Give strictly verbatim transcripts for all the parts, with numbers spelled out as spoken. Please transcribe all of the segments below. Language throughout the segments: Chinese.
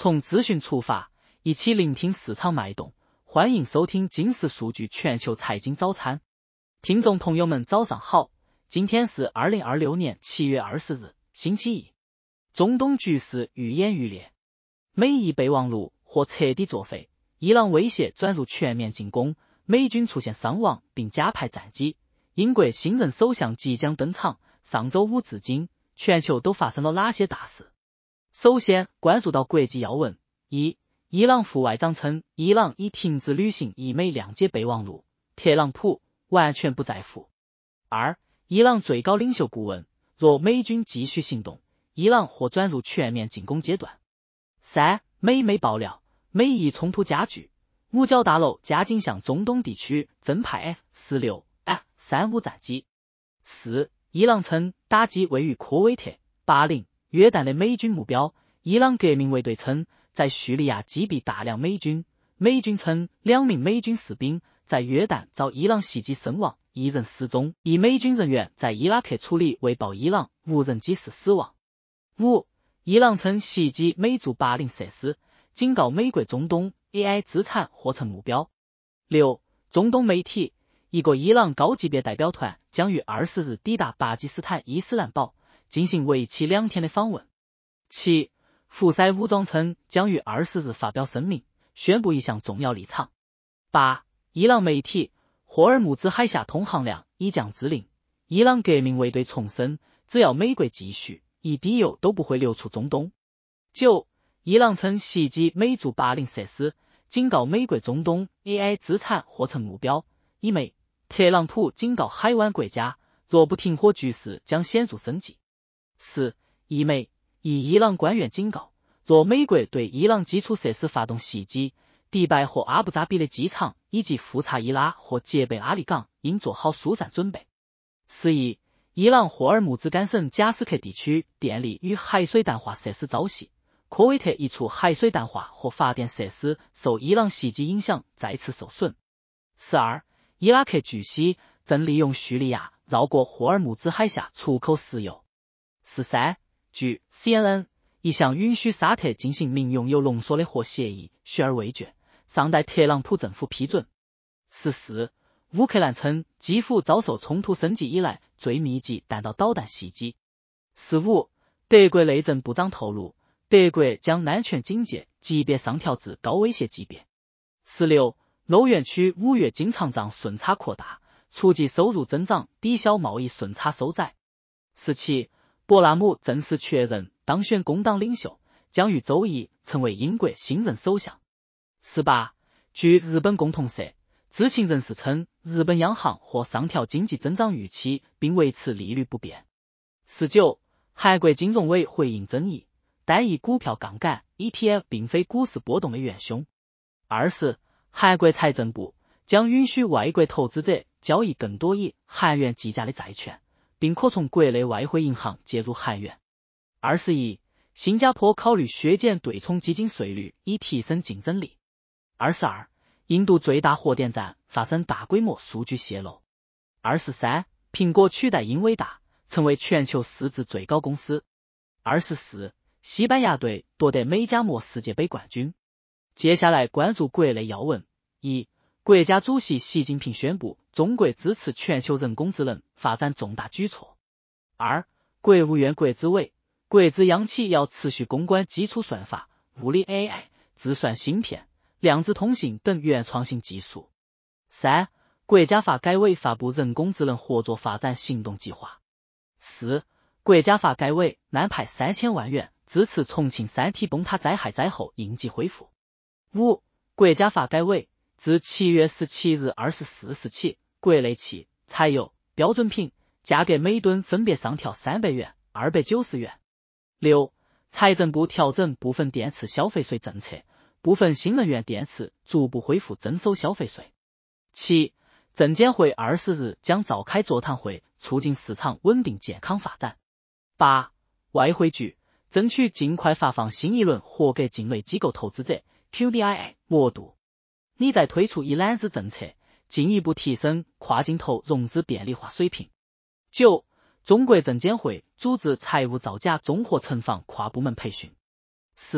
从资讯出发，一起聆听市场脉动。欢迎收听金石数据全球财经早餐。听众朋友们早上好，今天是二零二六年七月二十日，星期一。中东局势愈演愈烈，美伊备忘录或彻底作废，伊朗威胁转入全面进攻，美军出现伤亡并加派战机，英国新任首相即将登场。上周五至今，全球都发生了哪些大事？首先关注到国际要闻。一、伊朗副外长称，伊朗已停止履行伊美谅解备忘录，特朗普完全不在乎。二、伊朗最高领袖顾问，若美军继续行动，伊朗或转入全面进攻阶段。三、美媒爆料，美伊冲突加剧，五角大楼加紧向中东地区增派 F 十六、F 三十五 战机。四、伊朗称打击位于科威特、巴林、约旦的美军目标。伊朗革命卫队称在叙利亚击毙大量美军，美军称两名美军士兵在约旦遭伊朗袭击身亡，一人失踪，一美军人员在伊拉克处理未报伊朗无人机时死亡。五、伊朗称袭击美驻巴林设施，警告美国中东 A I 资产或成目标。六、中东媒体，一个伊朗高级别代表团将于二十日抵达巴基斯坦伊斯兰堡，进行为期两天的访问。七、胡塞武装称将于二十日发表声明，宣布一项重要立场。八、伊朗媒体，霍尔木兹海峡通航量已降至零，伊朗革命卫队重申，只要美国继续，一滴油都不会流出中东。九、伊朗称袭击美驻巴林设施，警告美国中东 A I 资产或成目标。一枚，特朗普警告海湾国家，若不停火，局势将显著升级。四、一枚，一伊朗官员警告，若美国对伊朗基础设施发动袭击，迪拜或阿布扎比的机场以及富查伊拉或杰贝阿里港应做好疏散准备。十一、伊朗霍尔木兹干省贾斯克地区电力与海水淡化设施遭袭，科威特一处海水淡化和发电设施受伊朗袭击影响再次受损。十二、伊拉克据悉正利用叙利亚绕过霍尔木兹海峡出口石油。十三、据 C N N， 一项允许沙特进行民用铀浓缩的核协议悬而未决，尚待特朗普政府批准。十四、乌克兰称基辅遭受冲突升级以来最密集弹道导弹袭击。十五、德国内政部长透露，德国将安全警戒级别上调至高威胁级别。十六、欧元区五月经常账顺差扩大，促进收入增长抵消贸易顺差收窄。十七、博拉姆正式确认当选工党领袖，将于周一成为英国新任首相。十八、据日本共同社，知情人士称，日本央行或上调经济增长预期，并维持利率不变。十九、韩国金融委回应争议，单一股票杠杆 E T F 并非股市波动的元凶。二十、韩国财政部将允许外国投资者交易更多以韩元计价的债券，并可从国内外汇银行借入韩元。二十一、新加坡考虑削减对冲基金税率以提升竞争力。二十二、印度最大核电站发生大规模数据泄露。二十三、苹果取代英伟达成为全球市值最高公司。二十四、西班牙队夺得美加墨世界杯冠军。接下来关注国内要闻。一、国家主席习近平宣布，中国支持全球人工智能发展重大举措。二、国务院国资委，国资央企要持续攻关基础算法、物理 A I、计算芯片、量子通信等原创性技术。三、国家发改委发布人工智能合作发展行动计划。四、国家发改委安排三千万元支持重庆山体崩塌灾害灾后应急恢复。五、国家发改委自七月十七日二十四时起，国内汽、柴油、标准品价格每吨分别上调三百元、二百九十元。六、财政部调整部分电池消费税政策，部分新能源电池逐步恢复征收消费税。七、证监会二十日将召开座谈会，促进市场稳定健康发展。八、外汇局争取尽快发放新一轮合格境内机构投资者 Q D I 额度。拟在推出一揽子政策，进一步提升跨境投融资便利化水平。九、中国证监会组织财务造假综合城防跨部门培训。十、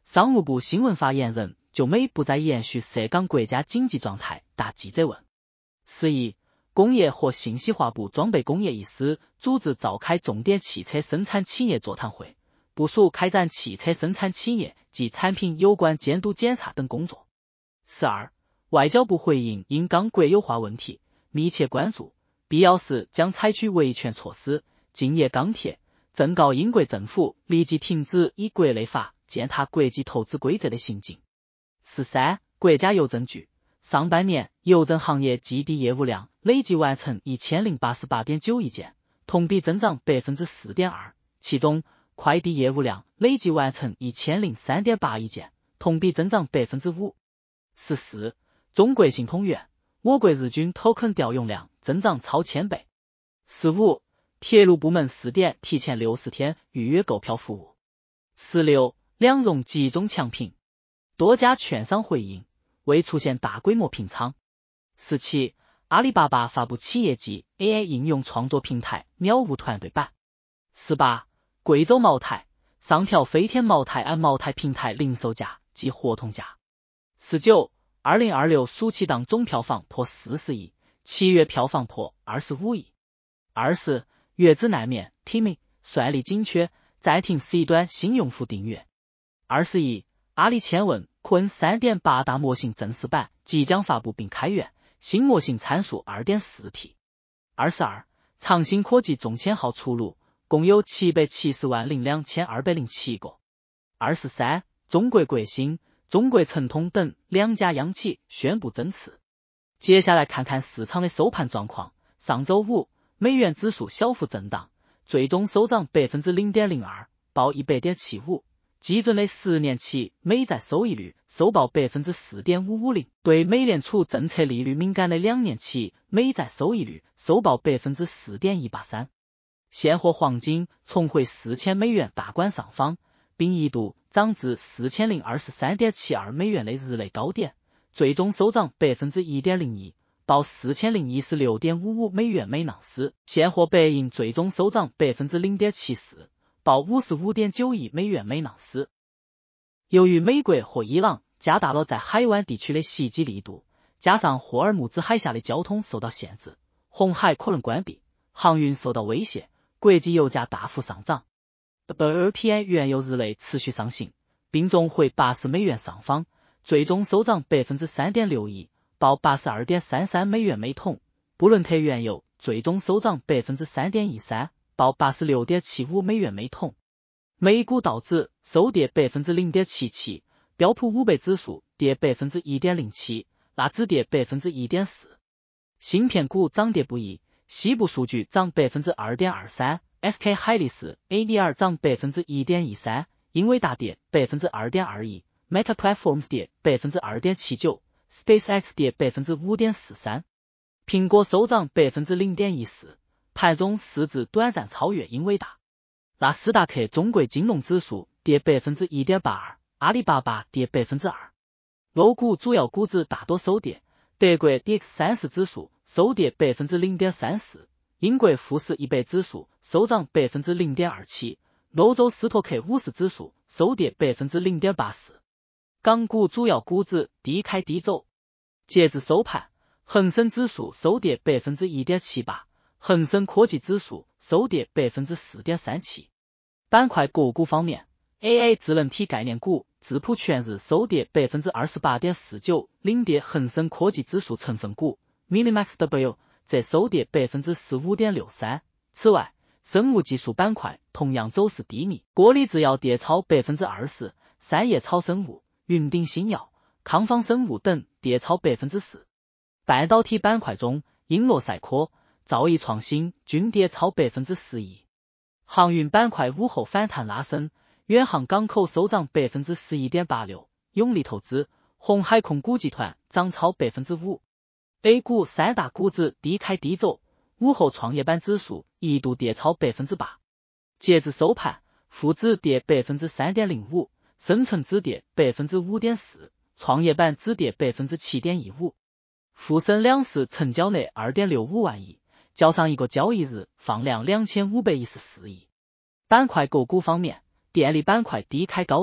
商务部新闻发言人就美不再延续涉港国家经济状态答记者问。十一，工业和信息化部装备工业一司组织召开重点汽车生产企业座谈会，部署开展汽车生产企业及产品有关监督检查等工作。十二，外交部回应因港国有化问题，密切关注，必要时将采取维权措施。敬业钢铁正告英国政府立即停止以国内法践踏国际投资规则的行径。十三，国家邮政局上半年邮政行业寄递业务量累计完成 一千零八十八点九亿件，同比增长 百分之四点二， 其中快递业务量累计完成 一千零三点八亿件，同比增长 百分之五。十四，中国信通源我国日均 token 调用量增长超千倍。十五，铁路部门试点提前六十天预约购票服务。十六，两融集中强评，多家券商回应未出现大规模平仓。十七，阿里巴巴发布企业级 A I 应用创作平台秒悟团队版。十八，贵州茅台上调飞天茅台按茅台平台零售价及活动价。十九，二零二六暑期档总票房破四十亿，七月票房破二十五亿。二十，月子难免 Timmy 算力紧缺，暂停 C 端新用户订阅。二十一，阿里千问坤 三点八 大模型正式版即将发布并开源，新模型参数 二点四 T。二十二，长兴科技中签号出炉，共有七百七十万零两千二百零七个。二十三，中国国新、中国诚通等两家央企宣布增持。接下来看看市场的收盘状况。上周五，美元指数小幅震荡，最终收涨 百分之零点零二， 报 一百点七五。基准的十年期美债收益率收报 百分之四点五五零， 对美联储政策利率敏感的两年期美债收益率收报 百分之四点一八三。现货黄金重回四千美元大关上方，并一度涨至 四千零二十三点七二美元的日内高点，最终收涨 百分之一点零一， 报 四千零一十六点五五美元每盎司。现货白银最终收涨 百分之零点七四， 报 五十五点九亿美元每盎司。由于美国和伊朗加大了在海湾地区的袭击力度，加上霍尔木兹海峡的交通受到限制，红海可能关闭，航运受到威胁，国际油价大幅上涨。W L P I 原油日内持续上行，并重回八十美元上方，最终收涨 百分之三点六一， 报 八十二点三三美元每桶。布伦特原油最终收涨 百分之三点一三， 报 八十六点七五美元每桶。美股道指收跌 百分之零点七七， 标普五百指数跌 百分之一点零七， 纳指跌 百分之一点四。芯片股涨跌不一，西部数据涨 百分之二点二三， S K 海力士 A D R 涨 百分之一点一三， 英伟达跌 百分之二点二一， Meta Platforms 跌 百分之二点七九， SpaceX 跌 百分之五点四三。苹果收涨 百分之零点一四， 盘中市值短暂超越英伟达。纳斯达克中国金融指数跌 百分之一点八二， 阿里巴巴跌 百分之二。欧股主要股指大多收跌，德国 D X 三十 指数收跌 百分之零点三四， 英国富时一百指数收涨 百分之零点二七， 欧洲斯托克五十指数收跌 百分之零点八四。港股主要股指低开低走，截至收盘，恒生指数收跌 百分之一点七八， 恒生科技指数收跌 百分之四点三七。板块个股方面， A I 智能体概念股智普全日收跌 百分之二十八点四九， 领跌恒生科技指数成分股 Minimax W 则收跌 百分之十五点六三。此外，生物技术板块同样走势低迷，国力制药跌超 百分之二十， 三叶草生物、云顶新药、康方生物等跌超 百分之四。半导体板块中，英洛赛科、兆易创新均跌超 百分之十一。航运板块午后反弹拉升，远航港口收涨 百分之十一点八六， 永利投资、红海控股集团涨超 百分之五。A 股三大股指低开低走，午后创业板指数一度跌超 百分之八。截至收盘，沪指跌 百分之三点零五， 深成指跌 百分之五点四， 创业板指跌 百分之七点一五。沪深两市成交额 二点六五万亿，较上一个交易日放量两千五百一十四亿。板块个股方面，电力板块低开高走，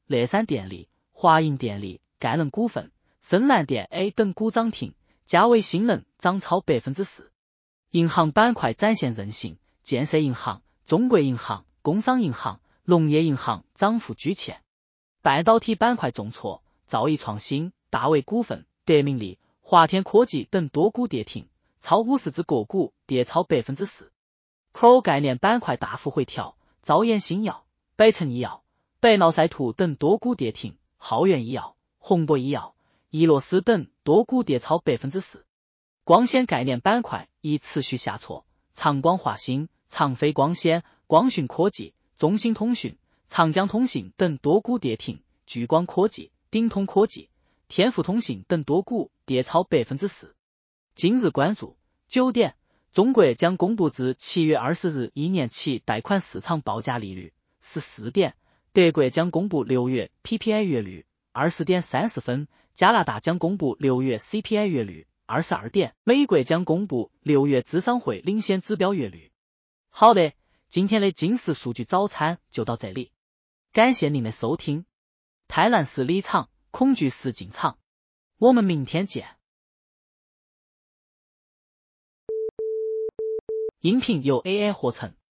乐山电力、华银电力、概能股份、深蓝电 A 等股涨停，嘉维新能涨超百分之四。银行板块展现韧性，建设银行、中国银行、工商银行、农业银行涨幅居前。半导体板块重挫，兆易创新、大为股份、德明利、华天科技等多股跌停，超五十只个股跌超百分之四。Pro 概念板块大幅回调，兆研新药、百城医药、北脑赛图等多股跌停，浩源医药、宏博医药、易洛斯等多股跌超百分之四。光纤概念板块已持续下挫，长光化新、长飞光纤、光讯科技、中兴通讯、长江通信等多股跌停，聚光科技、鼎通科技、天富通信等多股跌超百分之四。今日关注九点，中国将公布至七月二十日一年期贷款市场报价利率。十四点，德国将公布六月 P P I 月率。二十点三十分，加拿大将公布六月 C P I 月率。二十二点，美国将公布六月资商会领先指标月率。好的，今天的今时数据早餐就到这里，感谢您的收听。贪婪是离场，恐惧是进场。我们明天见。音频由 A I 合成。